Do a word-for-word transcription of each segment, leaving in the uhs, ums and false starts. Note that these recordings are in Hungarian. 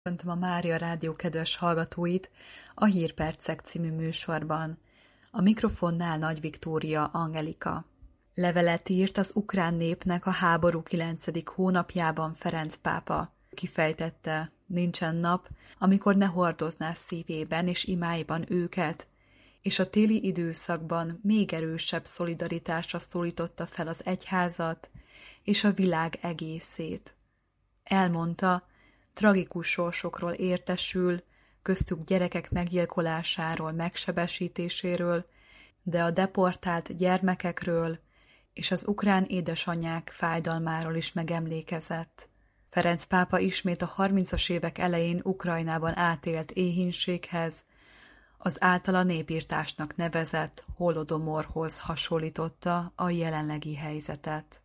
Köszöntöm a Mária Rádió kedves hallgatóit a Hírpercek című műsorban. A mikrofonnál Nagy Viktória Angelika. Levelet írt az ukrán népnek a háború kilencedik hónapjában Ferenc pápa. Kifejtette, nincsen nap, amikor ne hordozná szívében és imáiban őket, és a téli időszakban még erősebb szolidaritásra szólította fel az egyházat és a világ egészét. Elmondta, tragikus sorsokról értesül, köztük gyerekek meggyilkolásáról, megsebesítéséről, de a deportált gyermekekről és az ukrán édesanyák fájdalmáról is megemlékezett. Ferenc pápa ismét a harmincas évek elején Ukrajnában átélt éhínséghez, az általa népirtásnak nevezett holodomorhoz hasonlította a jelenlegi helyzetet.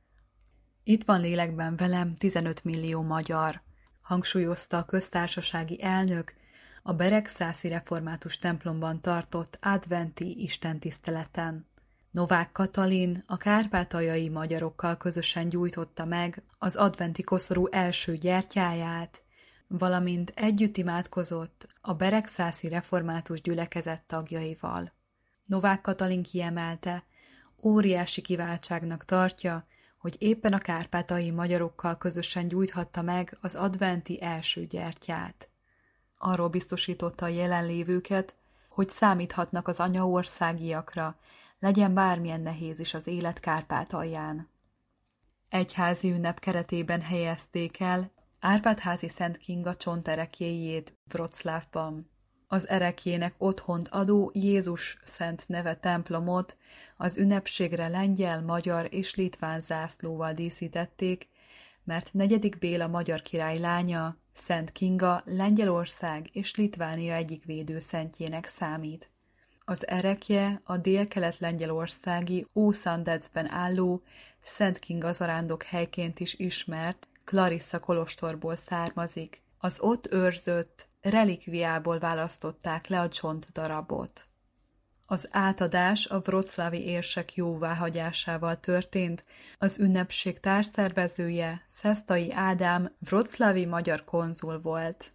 Itt van lélekben velem tizenöt millió magyar, hangsúlyozta a köztársasági elnök a beregszászi református templomban tartott adventi istentiszteleten. Novák Katalin a kárpátaljai magyarokkal közösen gyújtotta meg az adventi koszorú első gyertyáját, valamint együtt imádkozott a beregszászi református gyülekezet tagjaival. Novák Katalin kiemelte, óriási kiváltságnak tartja, hogy éppen a kárpátaljai magyarokkal közösen gyújthatta meg az adventi első gyertyát. Arról biztosította a jelenlévőket, hogy számíthatnak az anyaországiakra, legyen bármilyen nehéz is az élet Kárpátalján. Egyházi ünnep keretében helyezték el Árpád-házi Szent Kinga csonterekjéjét Wroclawban. Az erekjének otthont adó Jézus Szent neve templomot az ünnepségre lengyel, magyar és litván zászlóval díszítették, mert negyedik Béla magyar király lánya, Szent Kinga Lengyelország és Litvánia egyik védőszentjének számít. Az erekje a délkelet-lengyelországi Ószandecben álló Szent Kinga zarándok helyként is ismert Clarissa kolostorból származik. Az ott őrzött relikviából választották le a csontdarabot. Az átadás a wroclawi érsek jóváhagyásával történt, az ünnepség társszervezője Szesztai Ádám wroclawi magyar konzul volt.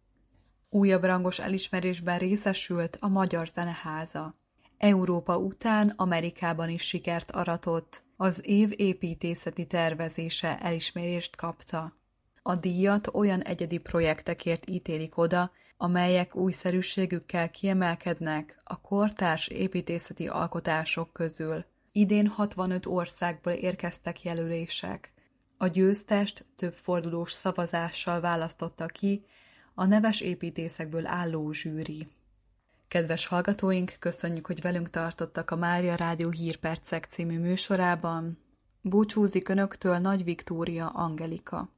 Újabb rangos elismerésben részesült a Magyar Zeneháza. Európa után Amerikában is sikert aratott, az év építészeti tervezése elismerést kapta. A díjat olyan egyedi projektekért ítélik oda, amelyek újszerűségükkel kiemelkednek a kortárs építészeti alkotások közül. Idén hatvanöt országból érkeztek jelölések. A győztest több fordulós szavazással választotta ki a neves építészekből álló zsűri. Kedves hallgatóink, köszönjük, hogy velünk tartottak a Mária Rádió Hírpercek című műsorában. Búcsúzik Önöktől Nagy Viktória Angelika.